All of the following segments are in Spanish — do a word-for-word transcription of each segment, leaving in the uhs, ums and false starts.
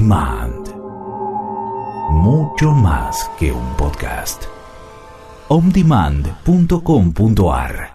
Demand. Mucho más que un podcast. on demand punto com punto a r.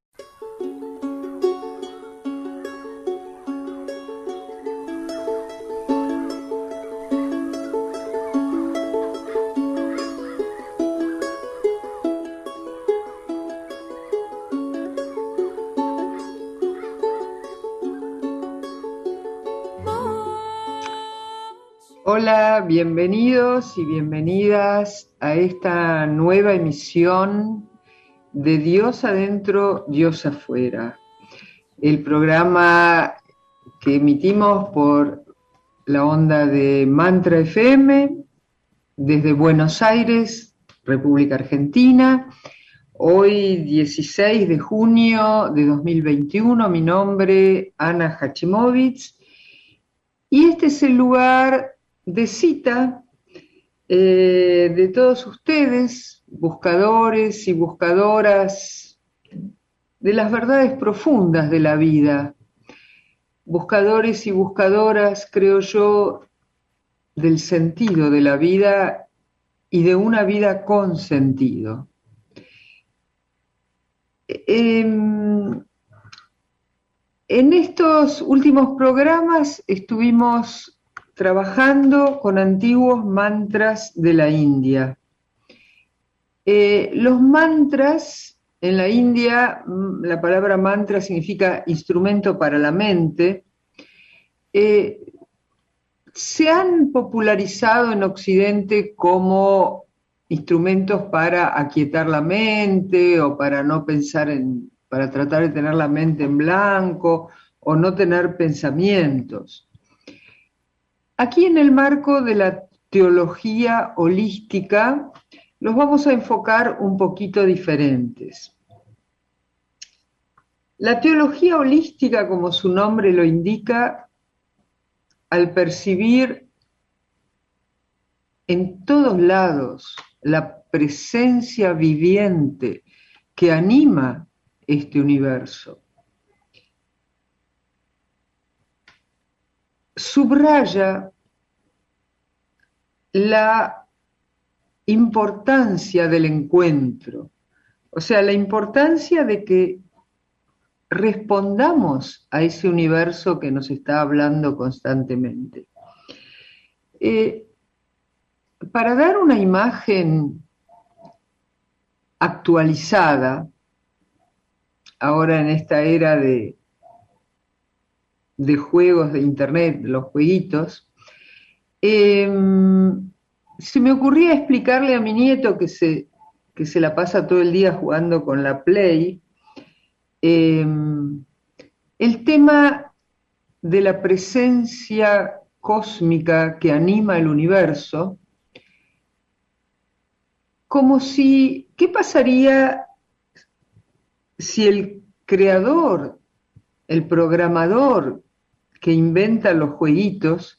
Hola, bienvenidos y bienvenidas a esta nueva emisión de Dios Adentro, Dios Afuera, el programa que emitimos por la onda de Mantra F M desde Buenos Aires, República Argentina. Hoy, dieciséis de junio de dos mil veintiuno, mi nombre, Ana Hachimovitz, y este es el lugar de cita eh, de todos ustedes, buscadores y buscadoras de las verdades profundas de la vida, buscadores y buscadoras, creo yo, del sentido de la vida y de una vida con sentido. Eh, en estos últimos programas estuvimos trabajando con antiguos mantras de la India. Eh, los mantras, en la India, la palabra mantra significa instrumento para la mente, eh, se han popularizado en Occidente como instrumentos para aquietar la mente o para no pensar en, para tratar de tener la mente en blanco o no tener pensamientos. Aquí en el marco de la teología holística los vamos a enfocar un poquito diferentes. La teología holística, como su nombre lo indica, al percibir en todos lados la presencia viviente que anima este universo, subraya la importancia del encuentro, o sea, la importancia de que respondamos a ese universo que nos está hablando constantemente. Eh, para dar una imagen actualizada, ahora en esta era de de juegos de internet, los jueguitos, eh, se me ocurría explicarle a mi nieto que se, que se la pasa todo el día jugando con la Play, eh, el tema de la presencia cósmica que anima el universo, como si, ¿qué pasaría si el creador, el programador que inventa los jueguitos,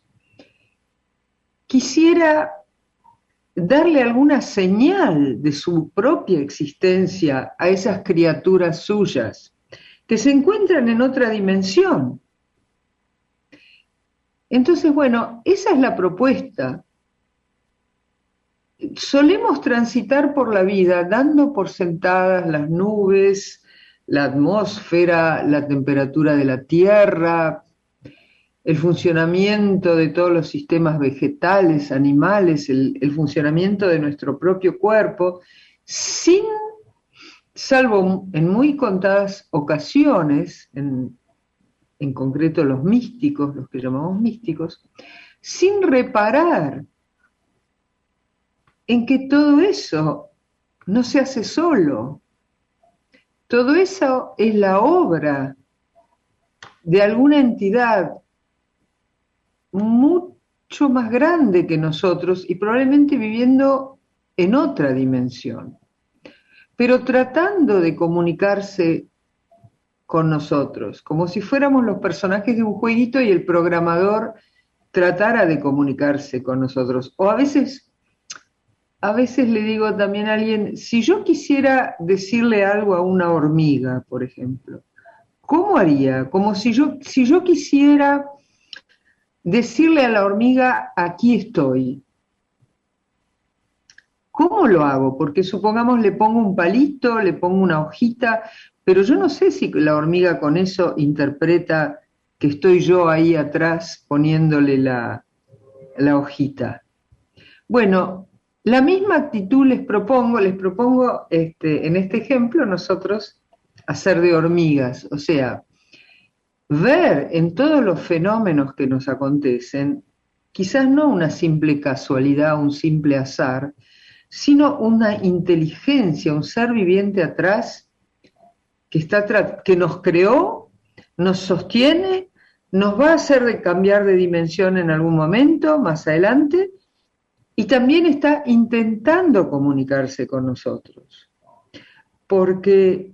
quisiera darle alguna señal de su propia existencia a esas criaturas suyas que se encuentran en otra dimensión? Entonces, bueno, esa es la propuesta. Solemos transitar por la vida dando por sentadas las nubes, la atmósfera, la temperatura de la tierra, el funcionamiento de todos los sistemas vegetales, animales, el, el funcionamiento de nuestro propio cuerpo, sin, salvo en muy contadas ocasiones, en, en concreto los místicos, los que llamamos místicos, sin reparar en que todo eso no se hace solo. Todo eso es la obra de alguna entidad mucho más grande que nosotros y probablemente viviendo en otra dimensión, pero tratando de comunicarse con nosotros, como si fuéramos los personajes de un jueguito y el programador tratara de comunicarse con nosotros. O a veces, a veces le digo también a alguien, si yo quisiera decirle algo a una hormiga, por ejemplo, ¿cómo haría? Como si yo, si yo quisiera decirle a la hormiga, aquí estoy. ¿Cómo lo hago? Porque supongamos le pongo un palito, le pongo una hojita, pero yo no sé si la hormiga con eso interpreta que estoy yo ahí atrás poniéndole la, la hojita. Bueno, la misma actitud les propongo, les propongo este, en este ejemplo nosotros hacer de hormigas, o sea, ver en todos los fenómenos que nos acontecen, quizás no una simple casualidad, un simple azar, sino una inteligencia, un ser viviente atrás que, está que nos creó, nos sostiene, nos va a hacer de cambiar de dimensión en algún momento, más adelante, y también está intentando comunicarse con nosotros. Porque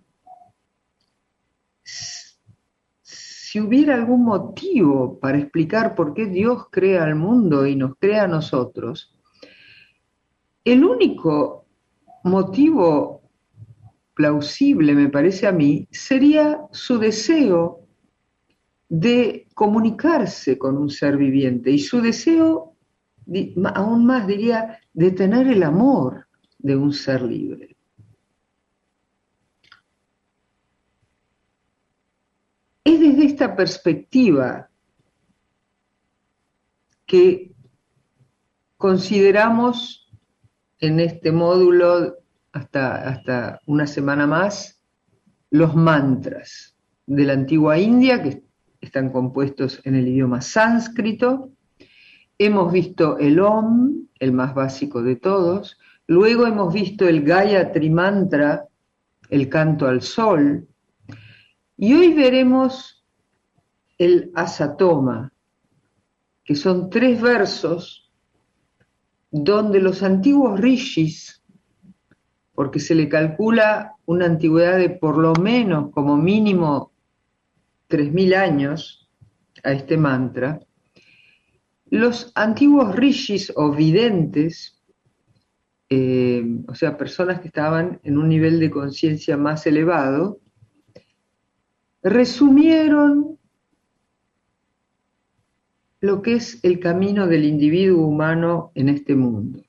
si hubiera algún motivo para explicar por qué Dios crea al mundo y nos crea a nosotros, el único motivo plausible, me parece a mí, sería su deseo de comunicarse con un ser viviente y su deseo, aún más diría, de tener el amor de un ser libre. Es desde esta perspectiva que consideramos en este módulo, hasta, hasta una semana más, los mantras de la antigua India, que están compuestos en el idioma sánscrito. Hemos visto el Om, el más básico de todos. Luego hemos visto el Gayatri Mantra, el canto al sol. Y hoy veremos el Asatoma, que son tres versos donde los antiguos rishis, porque se le calcula una antigüedad de por lo menos como mínimo tres mil años a este mantra, los antiguos rishis o videntes, eh, o sea, personas que estaban en un nivel de conciencia más elevado, resumieron lo que es el camino del individuo humano en este mundo.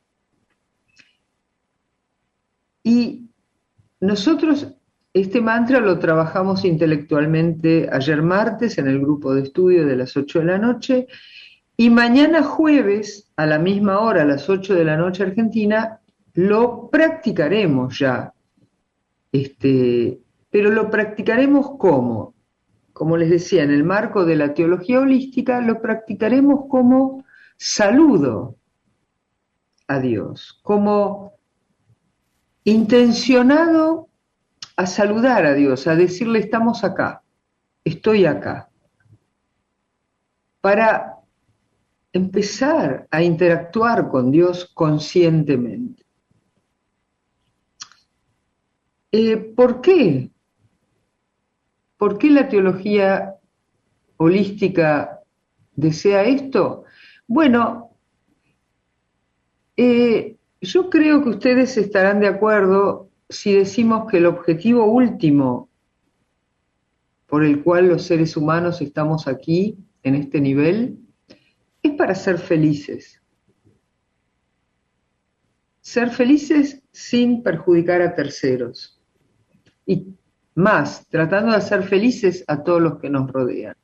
Y nosotros este mantra lo trabajamos intelectualmente ayer martes en el grupo de estudio de las ocho de la noche, y mañana jueves a la misma hora, a las ocho de la noche argentina, lo practicaremos ya. Este, pero lo practicaremos ¿cómo? Como les decía, en el marco de la teología holística, lo practicaremos como saludo a Dios, como intencionado a saludar a Dios, a decirle estamos acá, estoy acá, para empezar a interactuar con Dios conscientemente. Eh, ¿Por qué? ¿Por qué la teología holística desea esto? Bueno, eh, yo creo que ustedes estarán de acuerdo si decimos que el objetivo último por el cual los seres humanos estamos aquí, en este nivel, es para ser felices. Ser felices sin perjudicar a terceros. Y más, tratando de hacer felices a todos los que nos rodean.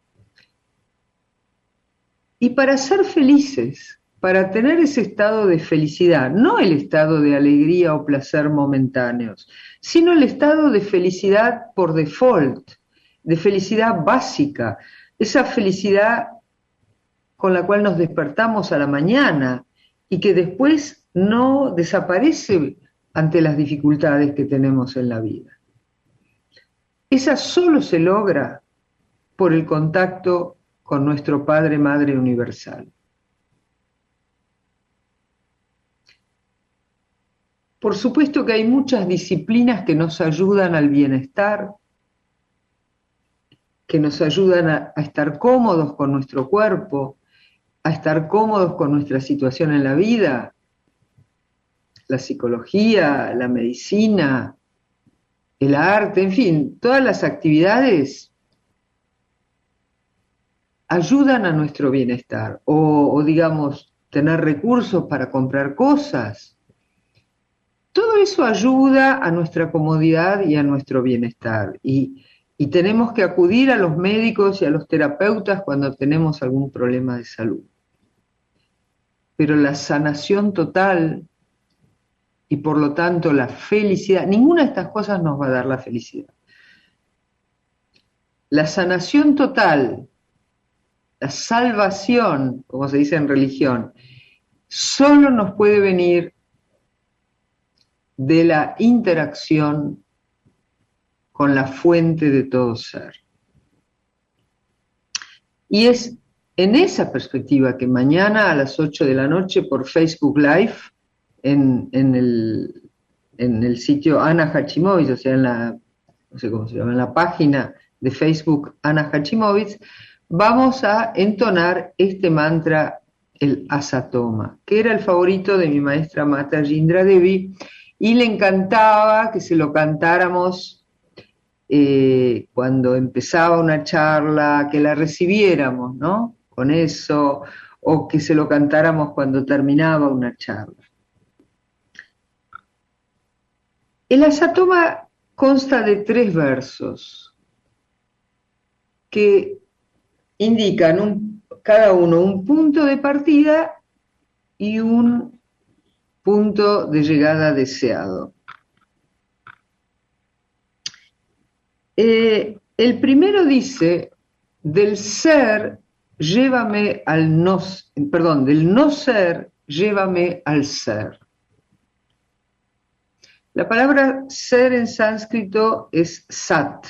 Y para ser felices, para tener ese estado de felicidad, no el estado de alegría o placer momentáneos, sino el estado de felicidad por default, de felicidad básica, esa felicidad con la cual nos despertamos a la mañana y que después no desaparece ante las dificultades que tenemos en la vida. Esa solo se logra por el contacto con nuestro Padre, Madre Universal. Por supuesto que hay muchas disciplinas que nos ayudan al bienestar, que nos ayudan a, a estar cómodos con nuestro cuerpo, a estar cómodos con nuestra situación en la vida, la psicología, la medicina, el arte, en fin, todas las actividades ayudan a nuestro bienestar, o, o digamos, tener recursos para comprar cosas. Todo eso ayuda a nuestra comodidad y a nuestro bienestar. Y, y tenemos que acudir a los médicos y a los terapeutas cuando tenemos algún problema de salud. Pero la sanación total y por lo tanto la felicidad, ninguna de estas cosas nos va a dar la felicidad. La sanación total, la salvación, como se dice en religión, solo nos puede venir de la interacción con la fuente de todo ser. Y es en esa perspectiva que mañana a las ocho de la noche por Facebook Live, en, en, el, en el sitio Ana Hachimowicz, o sea, en la, no sé cómo se llama, en la página de Facebook Ana Hachimowicz, vamos a entonar este mantra, el Asatoma, que era el favorito de mi maestra Mata Jindra Devi, y le encantaba que se lo cantáramos eh, cuando empezaba una charla, que la recibiéramos, ¿no? Con eso, o que se lo cantáramos cuando terminaba una charla. El Asatoma consta de tres versos que indican un, cada uno un punto de partida y un punto de llegada deseado. Eh, el primero dice, del ser, llévame al no, perdón, del no ser, llévame al ser. La palabra ser en sánscrito es sat,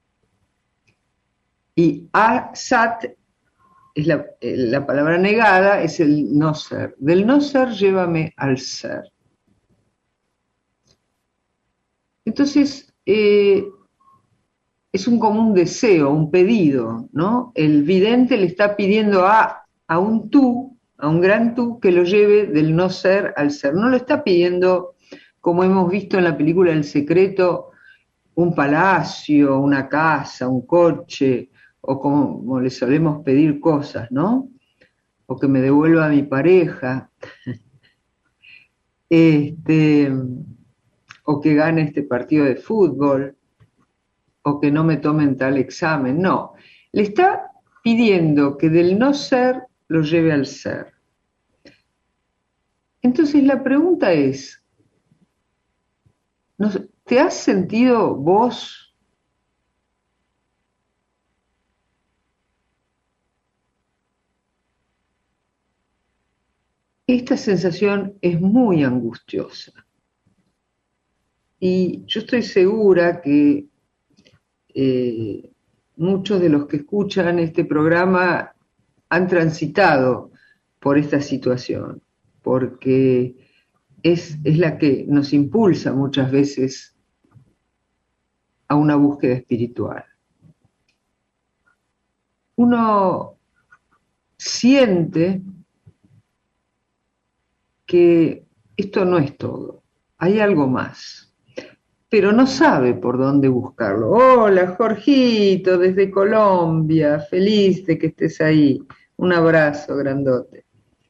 y asat es la, la palabra negada, es el no ser. Del no ser, llévame al ser. Entonces, eh, es un común deseo, un pedido, ¿no? El vidente le está pidiendo a, a un tú, a un gran tú, que lo lleve del no ser al ser. No lo está pidiendo, como hemos visto en la película El Secreto, un palacio, una casa, un coche, o como, como le solemos pedir cosas, ¿no? O que me devuelva a mi pareja, este, o que gane este partido de fútbol, o que no me tomen tal examen. No, le está pidiendo que del no ser lo lleve al ser. Entonces la pregunta es, ¿te has sentido vos esta sensación es muy angustiosa? Y yo estoy segura que eh, muchos de los que escuchan este programa han transitado por esta situación, porque es, es la que nos impulsa muchas veces a una búsqueda espiritual. Uno siente que esto no es todo, hay algo más, pero no sabe por dónde buscarlo. Hola, Jorgito, desde Colombia, feliz de que estés ahí. Un abrazo grandote.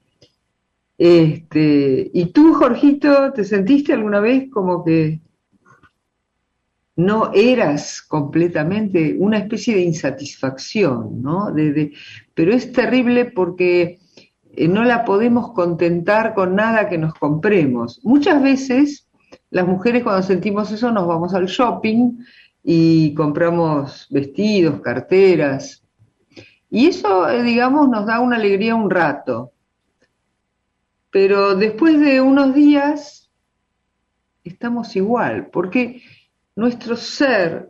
Este, ¿y tú, Jorgito, te sentiste alguna vez como que no eras completamente, una especie de insatisfacción, ¿no? De, de, pero es terrible porque eh, no la podemos contentar con nada que nos compremos. Muchas veces las mujeres cuando sentimos eso nos vamos al shopping y compramos vestidos, carteras, y eso, eh, digamos, nos da una alegría un rato. Pero después de unos días estamos igual, porque nuestro ser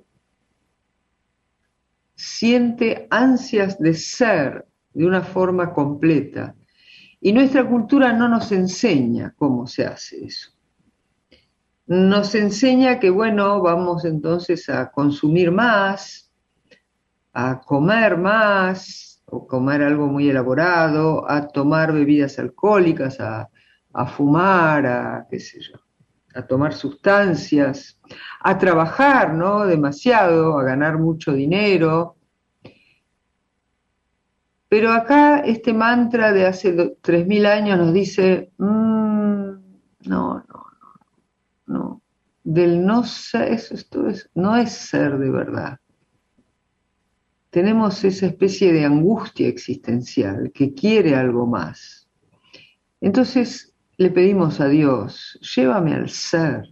siente ansias de ser de una forma completa y nuestra cultura no nos enseña cómo se hace eso. Nos enseña que, bueno, vamos entonces a consumir más, a comer más, o comer algo muy elaborado, a tomar bebidas alcohólicas, a, a fumar, a qué sé yo, a tomar sustancias, a trabajar, ¿no? Demasiado, a ganar mucho dinero. Pero acá este mantra de hace tres mil años nos dice, mmm, no, no, no, no, del no ser, eso esto es, no es ser de verdad. Tenemos esa especie de angustia existencial que quiere algo más. Entonces le pedimos a Dios, llévame al ser,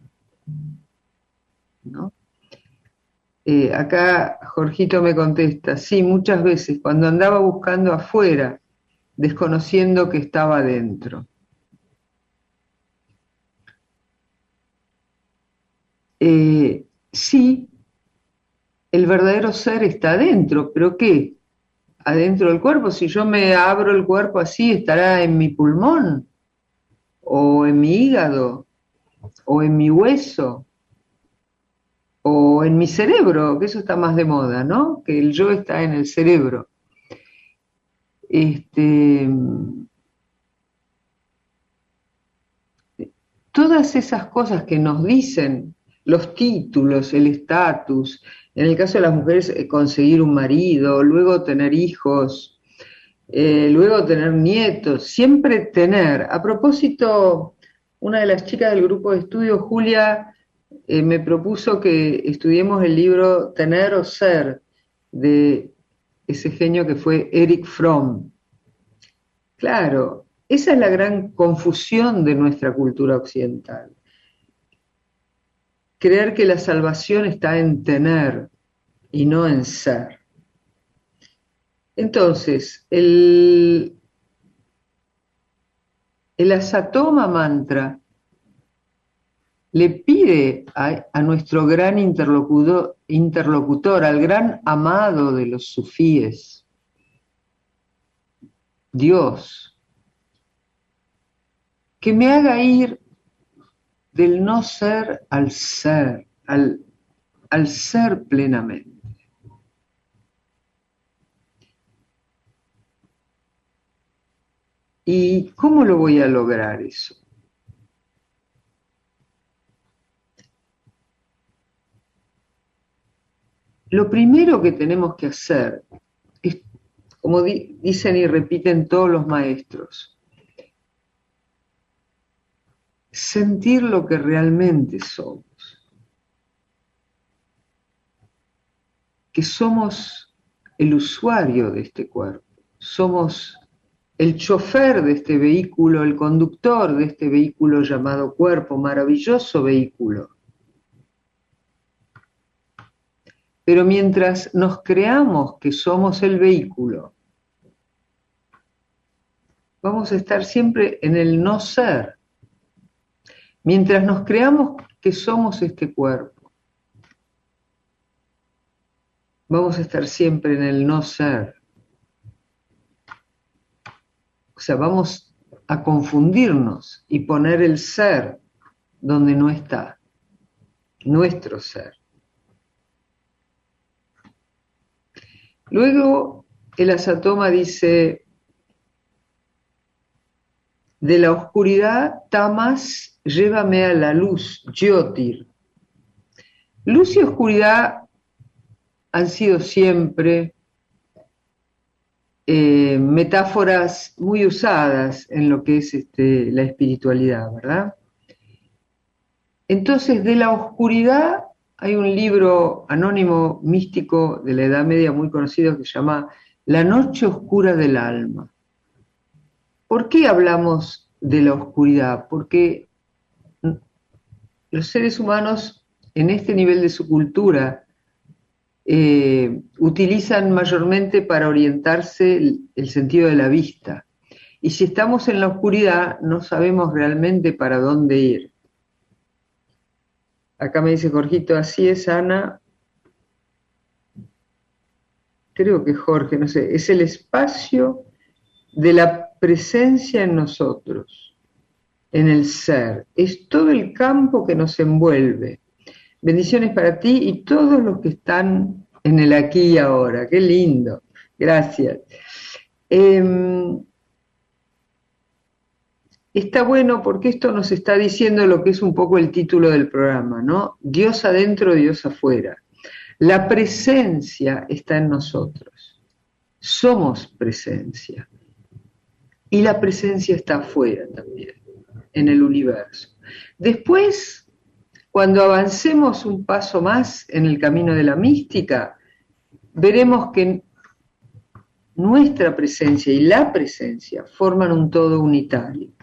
¿no? Eh, acá Jorgito me contesta, sí, muchas veces, cuando andaba buscando afuera, desconociendo que estaba dentro. Eh, sí, el verdadero ser está adentro, pero ¿qué? Adentro del cuerpo, si yo me abro el cuerpo así, estará en mi pulmón, o en mi hígado, o en mi hueso, o en mi cerebro, que eso está más de moda, ¿no? Que el yo está en el cerebro. Este, todas esas cosas que nos dicen los títulos, el estatus, en el caso de las mujeres conseguir un marido, luego tener hijos, eh, luego tener nietos, siempre tener. A propósito, una de las chicas del grupo de estudio, Julia, eh, me propuso que estudiemos el libro Tener o Ser, de ese genio que fue Erich Fromm. Claro, esa es la gran confusión de nuestra cultura occidental. Creer que la salvación está en tener y no en ser. Entonces, el, el Asatoma Mantra le pide a, a nuestro gran interlocutor, interlocutor, al gran amado de los sufíes, Dios, que me haga ir del no ser al ser, al, al ser plenamente. ¿Y cómo lo voy a lograr eso? Lo primero que tenemos que hacer es, como di- dicen y repiten todos los maestros, sentir lo que realmente somos. Que somos el usuario de este cuerpo, somos el chofer de este vehículo, el conductor de este vehículo llamado cuerpo, maravilloso vehículo. Pero mientras nos creamos que somos el vehículo, vamos a estar siempre en el no ser. Mientras nos creamos que somos este cuerpo, vamos a estar siempre en el no ser. O sea, vamos a confundirnos y poner el ser donde no está, nuestro ser. Luego el Asatoma dice, de la oscuridad, tamas, llévame a la luz, Jyotir. Luz y oscuridad han sido siempre eh, metáforas muy usadas en lo que es este, la espiritualidad, ¿verdad? Entonces, de la oscuridad hay un libro anónimo místico de la Edad Media muy conocido que se llama La noche oscura del alma. ¿Por qué hablamos de la oscuridad? Porque los seres humanos en este nivel de su cultura eh, utilizan mayormente para orientarse el, el sentido de la vista. Y si estamos en la oscuridad no sabemos realmente para dónde ir. Acá me dice Jorgito, así es, Ana. Creo que Jorge, no sé, es el espacio de la presencia en nosotros, en el ser. Es todo el campo que nos envuelve. Bendiciones para ti y todos los que están en el aquí y ahora. Qué lindo. Gracias. Eh, está bueno porque esto nos está diciendo lo que es un poco el título del programa, ¿no? Dios adentro, Dios afuera. La presencia está en nosotros. somos presencia. Y la presencia está afuera también, en el universo. Después, cuando avancemos un paso más en el camino de la mística, veremos que nuestra presencia y la presencia forman un todo unitario.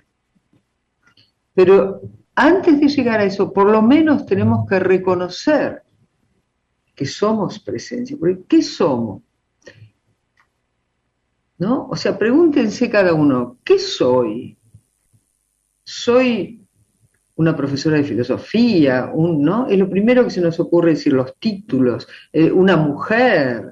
Pero antes de llegar a eso, por lo menos tenemos que reconocer que somos presencia. Porque ¿qué somos? ¿No? O sea, pregúntense cada uno, ¿qué soy? ¿Soy una profesora de filosofía? Un, ¿no? Es lo primero que se nos ocurre decir, los títulos. Eh, una mujer,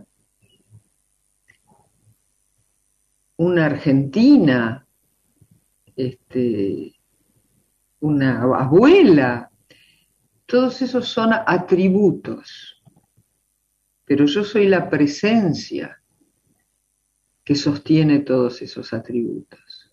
una argentina, este, una abuela. Todos esos son atributos. Pero yo soy la presencia que sostiene todos esos atributos.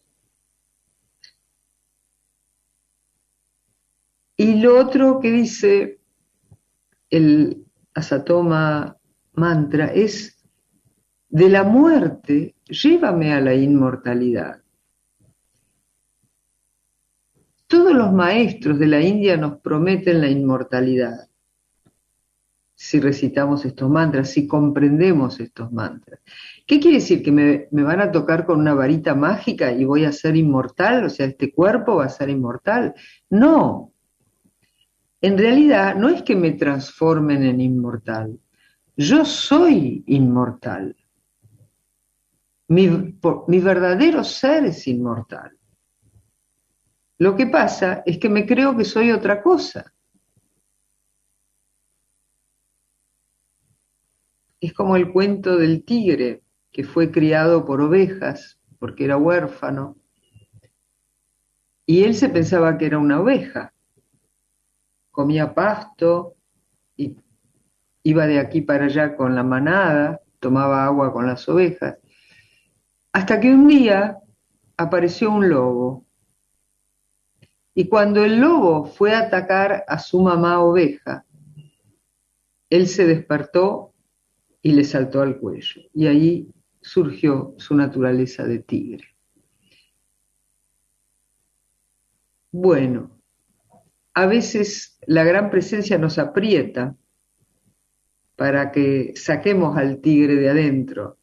Y lo otro que dice el Asatoma Mantra es: de la muerte, llévame a la inmortalidad. Todos los maestros de la India nos prometen la inmortalidad. Si recitamos estos mantras, si comprendemos estos mantras. ¿Qué quiere decir? ¿Que me, me van a tocar con una varita mágica y voy a ser inmortal? O sea, ¿este cuerpo va a ser inmortal? No. En realidad, no es que me transformen en inmortal. Yo soy inmortal. Mi, por, mi verdadero ser es inmortal. Lo que pasa es que me creo que soy otra cosa. Es como el cuento del tigre que fue criado por ovejas porque era huérfano y él se pensaba que era una oveja. Comía pasto y iba de aquí para allá con la manada, tomaba agua con las ovejas, hasta que un día apareció un lobo. Y cuando el lobo fue a atacar a su mamá oveja, él se despertó y le saltó al cuello. Y ahí surgió su naturaleza de tigre. Bueno, a veces la gran presencia nos aprieta para que saquemos al tigre de adentro.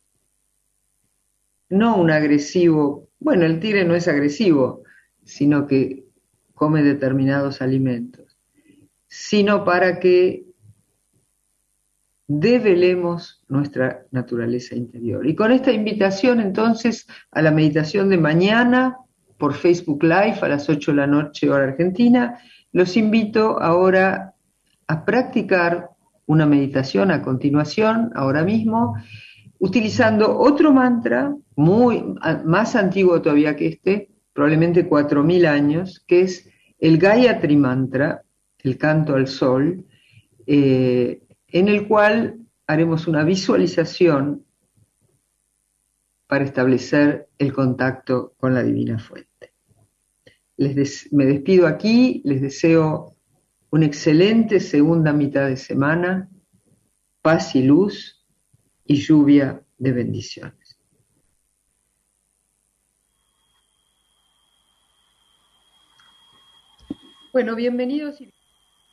No un agresivo, bueno, el tigre no es agresivo, sino que come determinados alimentos, sino para que develemos nuestra naturaleza interior. Y con esta invitación entonces a la meditación de mañana por Facebook Live a las ocho de la noche hora argentina, los invito ahora a practicar una meditación a continuación, ahora mismo, utilizando otro mantra muy más antiguo todavía que este, probablemente cuatro mil años, que es el Gayatri Mantra, el canto al sol, eh, en el cual haremos una visualización para establecer el contacto con la Divina Fuente. Les des- me despido aquí, les deseo una excelente segunda mitad de semana, paz y luz y lluvia de bendiciones. Bueno, bienvenidos y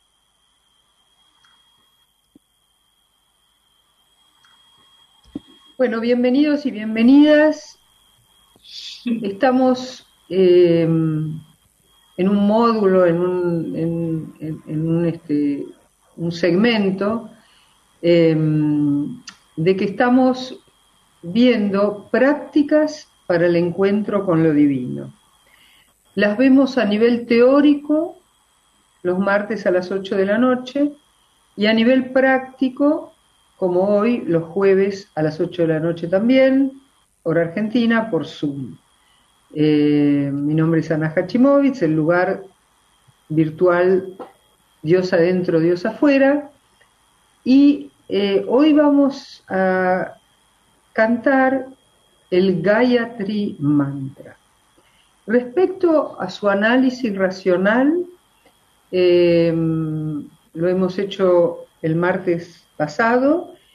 Bueno, bienvenidos y bienvenidas. Estamos eh, en un módulo, en un, en, en, en un, este, un segmento eh, de que estamos viendo prácticas para el encuentro con lo divino. Las vemos a nivel teórico los martes a las ocho de la noche y a nivel práctico, como hoy, los jueves a las ocho de la noche también, hora argentina, por Zoom. Eh, mi nombre es Ana Hachimowitz, el lugar virtual Dios adentro, Dios afuera, y eh, hoy vamos a cantar el Gayatri Mantra. Respecto a su análisis racional, eh, lo hemos hecho el martes pasado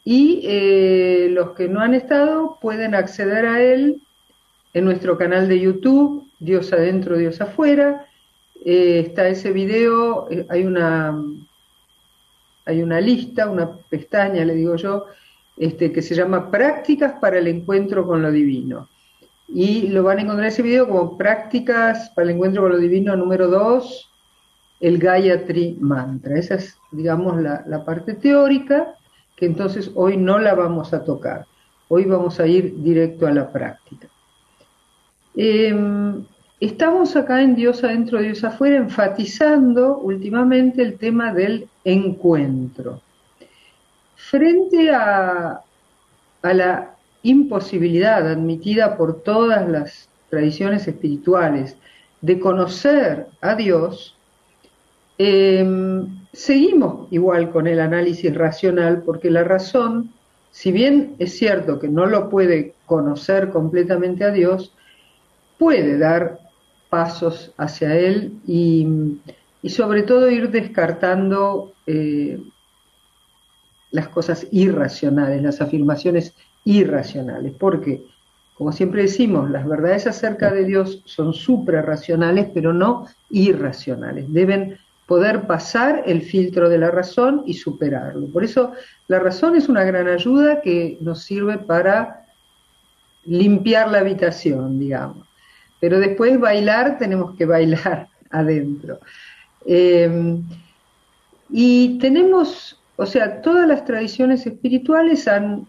y eh, los que no han estado pueden acceder a él en nuestro canal de YouTube, Dios Adentro, Dios Afuera. Eh, está ese video, eh, hay una, hay una lista, una pestaña, le digo yo, este, que se llama Prácticas para el Encuentro con lo Divino. Y lo van a encontrar ese video como Prácticas para el Encuentro con lo Divino número dos, el Gayatri Mantra. Esa es, digamos, la, la parte teórica, que entonces hoy no la vamos a tocar. Hoy vamos a ir directo a la práctica. Eh, estamos acá en Dios Adentro, Dios Afuera, enfatizando últimamente el tema del encuentro. Frente a, a la imposibilidad admitida por todas las tradiciones espirituales de conocer a Dios, eh, seguimos igual con el análisis racional, porque la razón, si bien es cierto que no lo puede conocer completamente a Dios, puede dar pasos hacia Él y, y sobre todo ir descartando eh, las cosas irracionales, las afirmaciones irracionales, porque, como siempre decimos, las verdades acerca de Dios son suprarracionales, pero no irracionales. Deben poder pasar el filtro de la razón y superarlo. Por eso la razón es una gran ayuda que nos sirve para limpiar la habitación, digamos. Pero después bailar, tenemos que bailar adentro. Eh, y tenemos, o sea, todas las tradiciones espirituales han,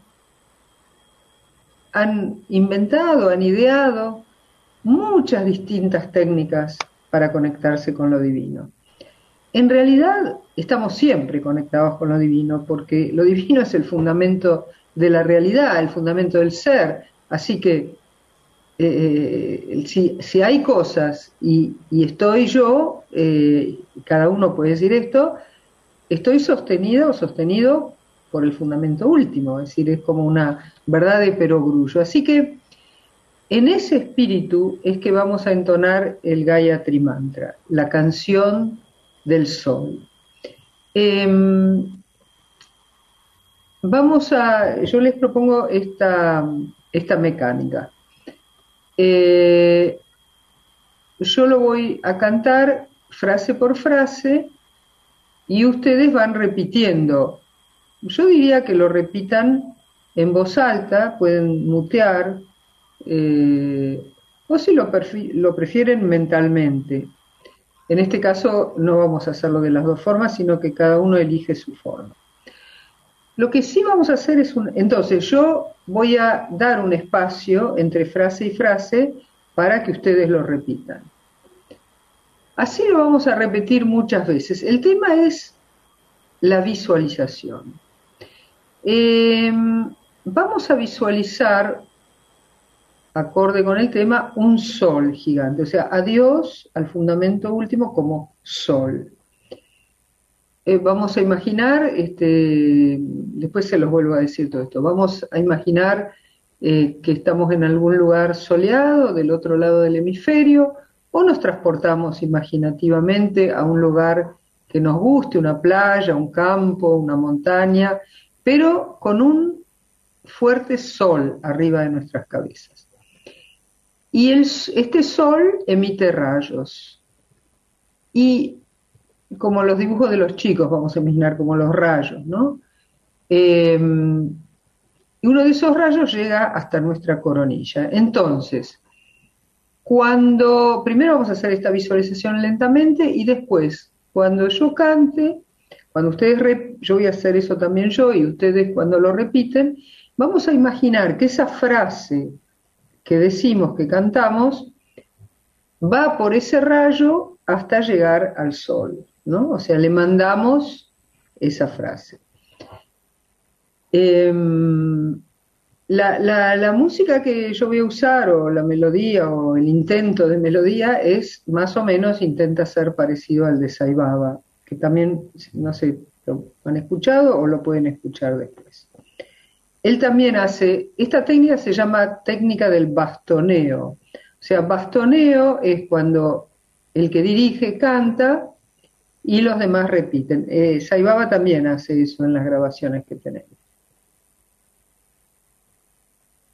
han inventado, han ideado muchas distintas técnicas para conectarse con lo divino. En realidad estamos siempre conectados con lo divino, porque lo divino es el fundamento de la realidad, el fundamento del ser. Así que eh, si, si hay cosas y, y estoy yo, eh, cada uno puede decir esto, estoy sostenido o sostenido por el fundamento último, es decir, es como una verdad de perogrullo. Así que en ese espíritu es que vamos a entonar el Gayatri Mantra, la canción del sol. Eh, vamos a, yo les propongo esta, esta mecánica. Eh, yo lo voy a cantar frase por frase y ustedes van repitiendo. Yo diría que lo repitan en voz alta, pueden mutear, eh, o si lo, lo prefieren mentalmente. En este caso no vamos a hacerlo de las dos formas, sino que cada uno elige su forma. Lo que sí vamos a hacer es un... Entonces yo voy a dar un espacio entre frase y frase para que ustedes lo repitan. Así lo vamos a repetir muchas veces. El tema es la visualización. Eh, vamos a visualizar, acorde con el tema, un sol gigante, o sea, a Dios, al fundamento último, como sol. Eh, vamos a imaginar, este, después se los vuelvo a decir todo esto, vamos a imaginar eh, que estamos en algún lugar soleado, del otro lado del hemisferio, o nos transportamos imaginativamente a un lugar que nos guste, una playa, un campo, una montaña, pero con un fuerte sol arriba de nuestras cabezas. Y el, este sol emite rayos. Y como los dibujos de los chicos, vamos a imaginar como los rayos, ¿no? Eh, y uno de esos rayos llega hasta nuestra coronilla. Entonces, cuando, primero vamos a hacer esta visualización lentamente y después, cuando yo cante, cuando ustedes, rep, yo voy a hacer eso también yo y ustedes cuando lo repiten, vamos a imaginar que esa frase que decimos, que cantamos, va por ese rayo hasta llegar al sol, ¿no? O sea, le mandamos esa frase. Eh, la, la, la música que yo voy a usar, o la melodía, o el intento de melodía, es más o menos, intenta ser parecido al de Sai Baba, que también, no sé, lo han escuchado o lo pueden escuchar después. Él también hace, esta técnica se llama técnica del bastoneo. O sea, bastoneo es cuando el que dirige canta y los demás repiten. Eh, Sai Baba también hace eso en las grabaciones que tenemos.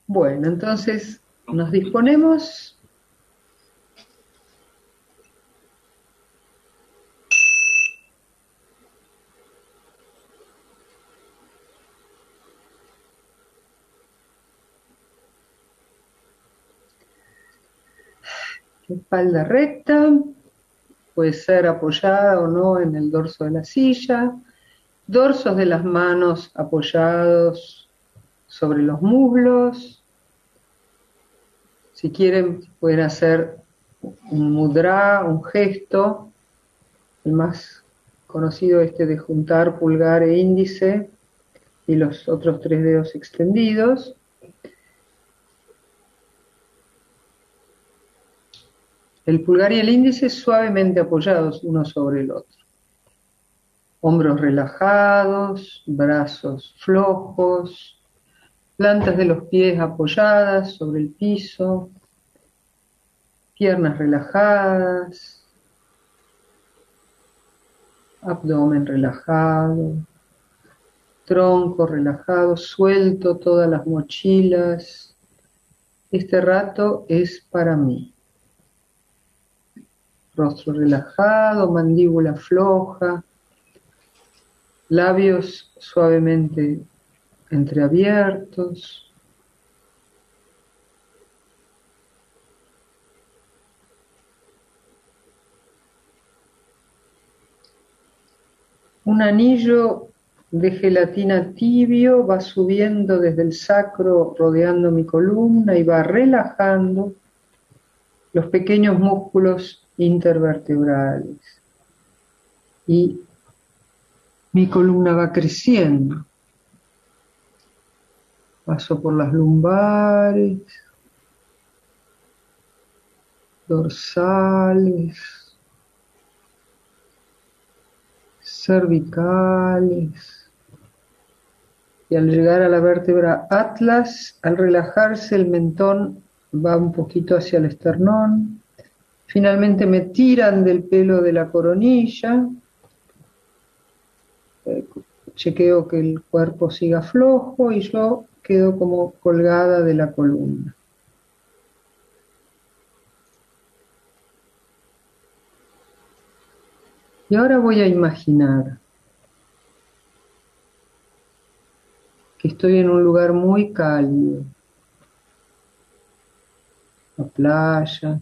Bueno, entonces nos disponemos. Espalda recta, puede ser apoyada o no en el dorso de la silla, dorsos de las manos apoyados sobre los muslos. Si quieren, pueden hacer un mudra, un gesto, el más conocido este de juntar pulgar e índice y los otros tres dedos extendidos. El pulgar y el índice suavemente apoyados uno sobre el otro. Hombros relajados, brazos flojos, plantas de los pies apoyadas sobre el piso, piernas relajadas, abdomen relajado, tronco relajado, suelto todas las mochilas. Este rato es para mí. Rostro relajado, mandíbula floja, labios suavemente entreabiertos. Un anillo de gelatina tibio va subiendo desde el sacro, rodeando mi columna y va relajando los pequeños músculos intervertebrales. Y mi columna va creciendo. Paso por las lumbares, dorsales, cervicales. Y al llegar a la vértebra atlas, al relajarse el mentón va un poquito hacia el esternón. Finalmente me tiran del pelo de la coronilla. Eh, chequeo que el cuerpo siga flojo y yo quedo como colgada de la columna. Y ahora voy a imaginar que estoy en un lugar muy cálido, la playa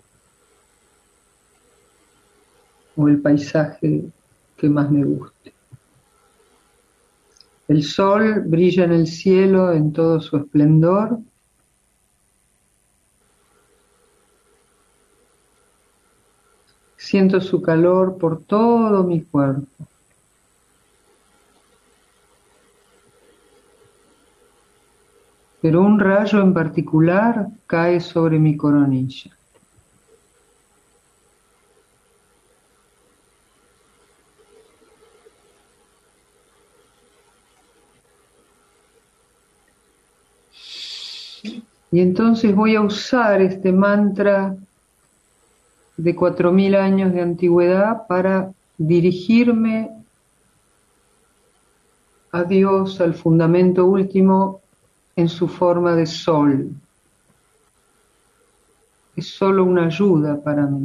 o el paisaje que más me guste. El sol brilla en el cielo en todo su esplendor. Siento su calor por todo mi cuerpo. Pero un rayo en particular cae sobre mi coronilla. Y entonces voy a usar este mantra de cuatro mil años de antigüedad para dirigirme a Dios, al fundamento último, en su forma de sol. Es solo una ayuda para mí.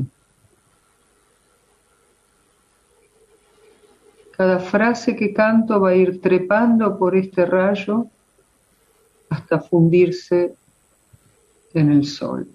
Cada frase que canto va a ir trepando por este rayo hasta fundirse en el sol.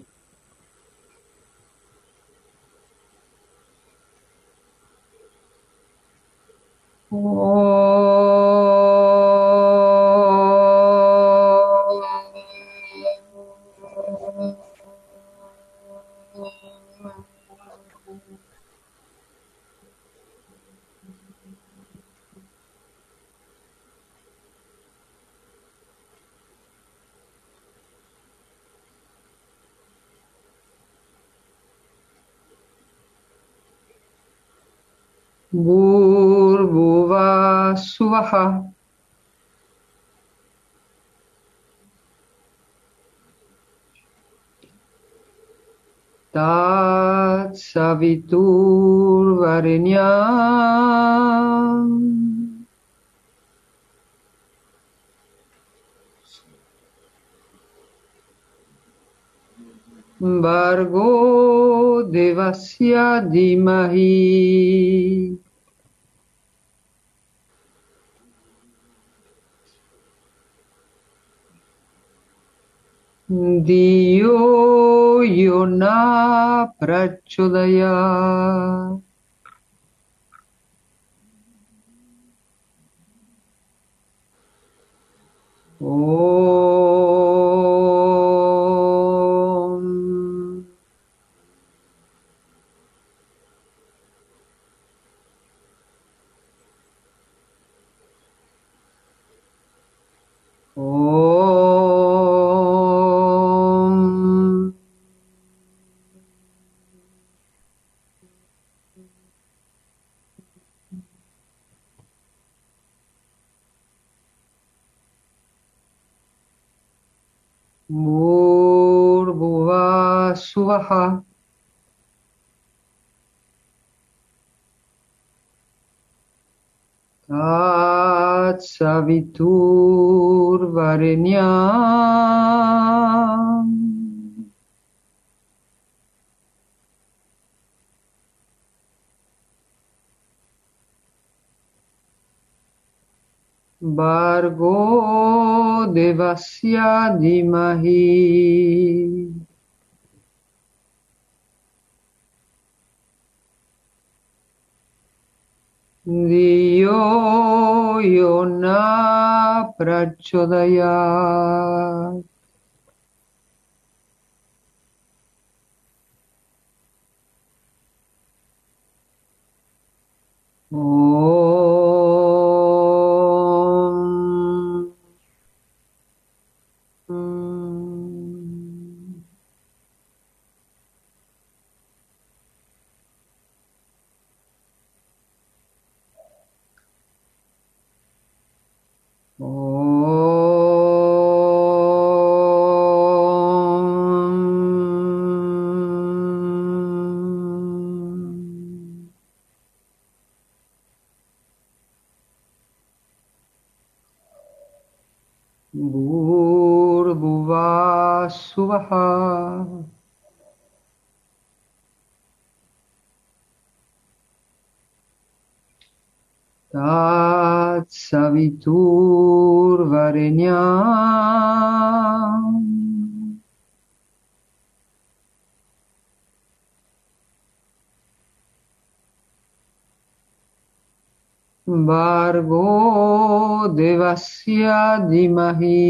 Bhurvuvah Suvah. Tat Savitur Varenyam. Bargo devasya dhimahi Diyo yona prachodayat. Om. Om. Bhurvuvah Swaha. Tat Savitur Varenyam. Bargo devasya dhimahi Diyo yona prachodayat. Om. Om. Bhurvuvah Swaha. Tat Savitur Varenyam. Bargo devasya dhimahi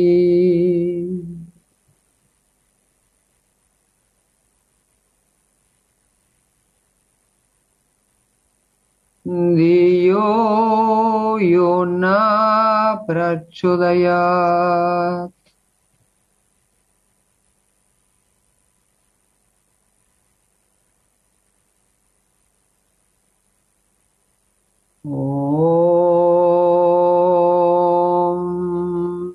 Diyo yona prachodayat. Om.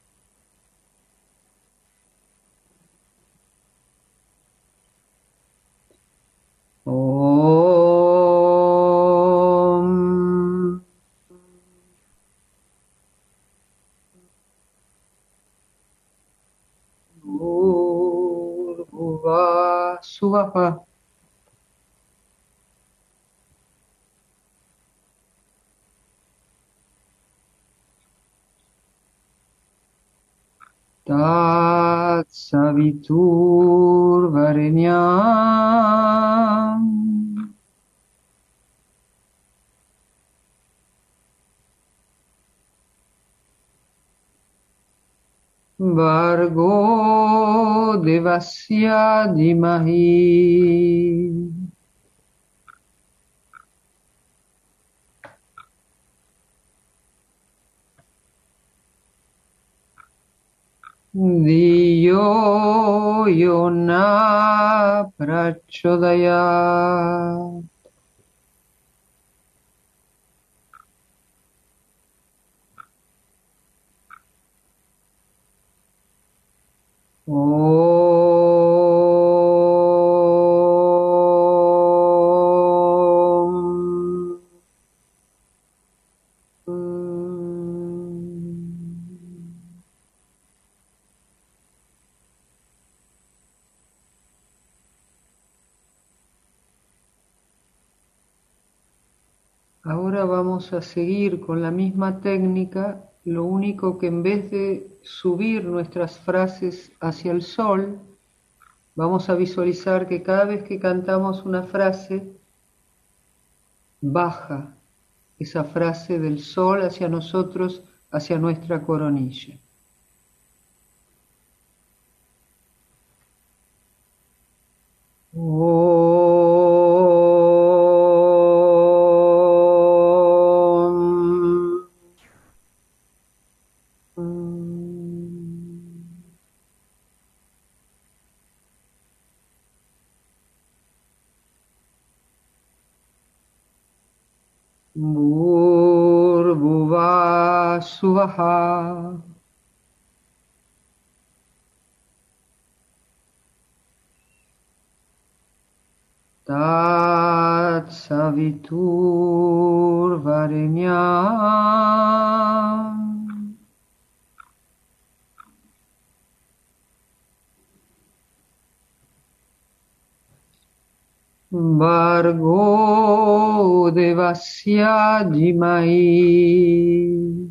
Om. Bhurvuvah Swaha. Tat Savitur Varenyam. Bargo devasya dhimahi Diyo yona prachodayat. Om. Ahora vamos a seguir con la misma técnica, lo único que en vez de subir nuestras frases hacia el sol, vamos a visualizar que cada vez que cantamos una frase, baja esa frase del sol hacia nosotros, hacia nuestra coronilla. Bhurvuvah Swaha. Tat Savitur Varenyam Bhargo Devasya Dhimai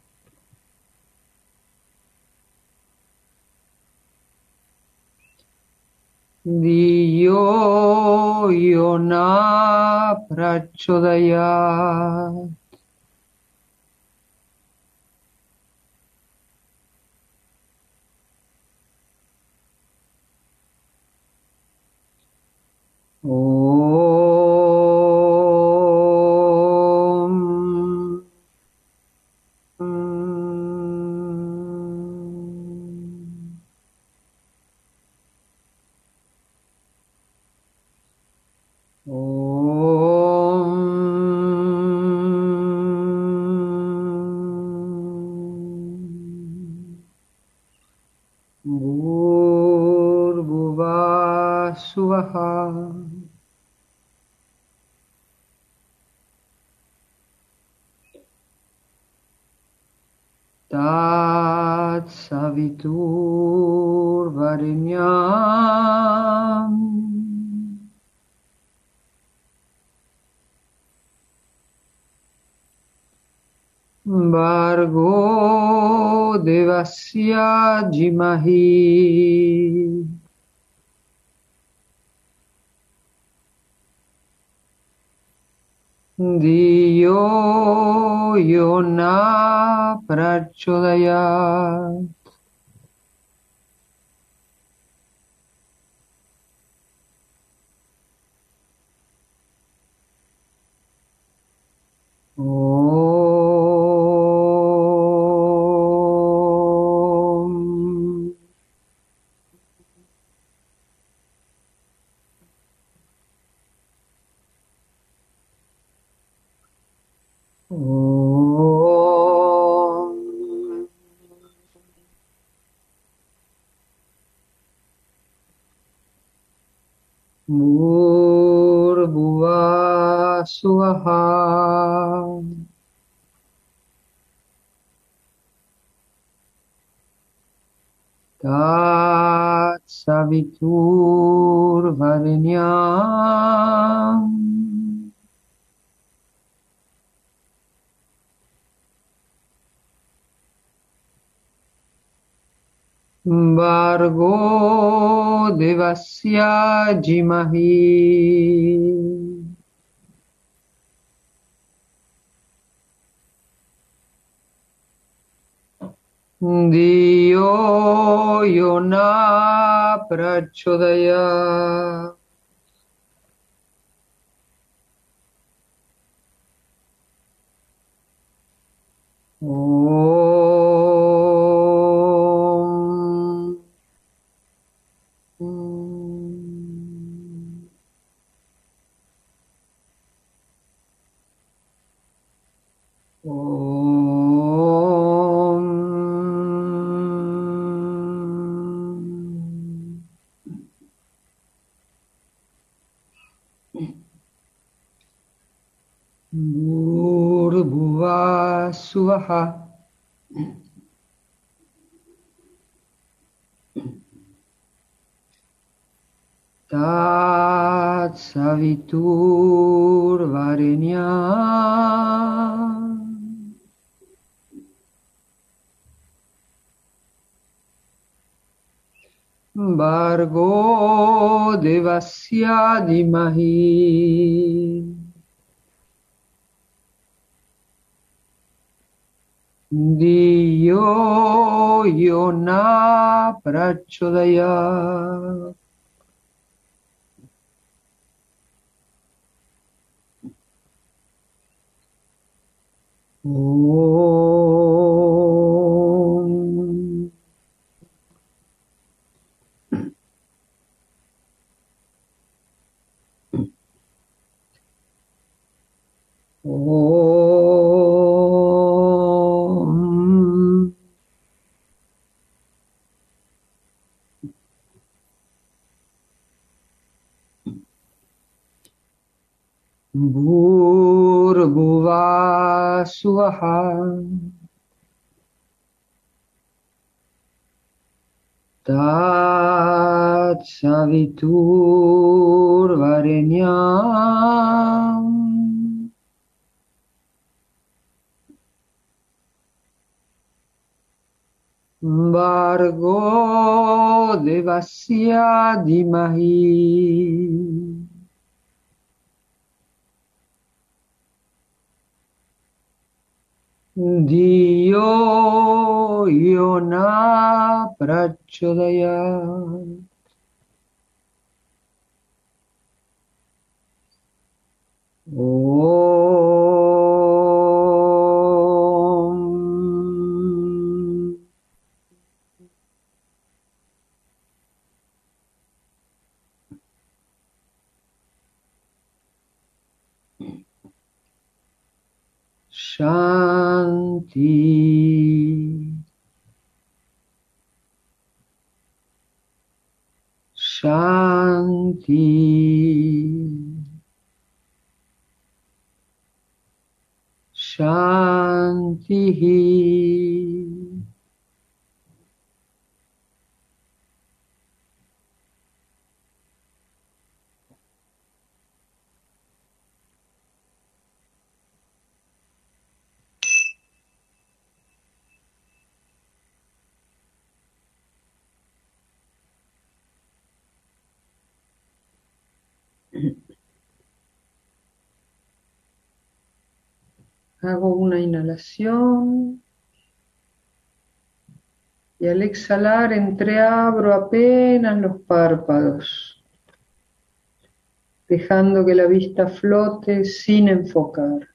Diyo Yona Prachodayat. Om. Bhurvuvah Swaha. Tat Savitur Varenyam Bhargo Devasya Dhimahi Diyo Yona Prachodayat. Om. Om. Bhurvuvah Swaha. Tat Savitur Varenyam Bhargo Devasya Dhimahi Diyo Yona Prachodayat. Om. Bhurvuvah Swaha. Tat savitur varenyam Bhargo devasya dhimahi Diyo yona prachodayat. Om. Om. Bhurvuvah swaha tat savitur varenyam Bhargo devasya dhimahi Diyo yona prachodayat. Om. Shanti. Shanti. Shanti. Hago una inhalación y al exhalar entreabro apenas los párpados, dejando que la vista flote sin enfocar.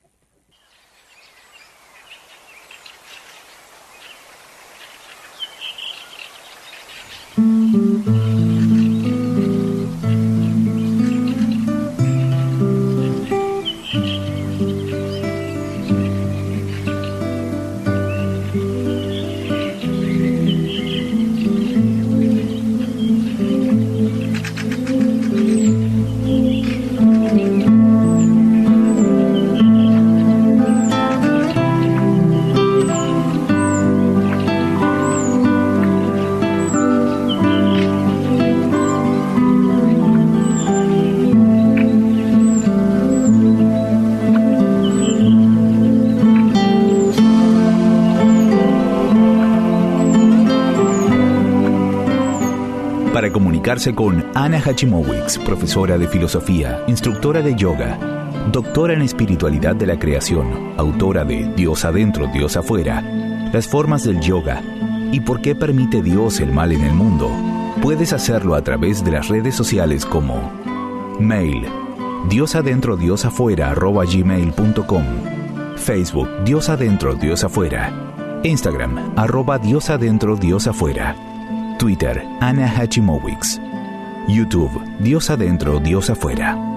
Para comunicarse con Anna Hachimowicz, profesora de filosofía, instructora de yoga, doctora en espiritualidad de la creación, autora de Dios adentro, Dios afuera, las formas del yoga y por qué permite Dios el mal en el mundo, puedes hacerlo a través de las redes sociales como mail diosadentro diosafuera arroba gmail punto com, Facebook Dios adentro, Dios afuera, Instagram arroba Dios adentro, Dios afuera, Twitter Anna Hachimowicz, YouTube Dios adentro, Dios afuera.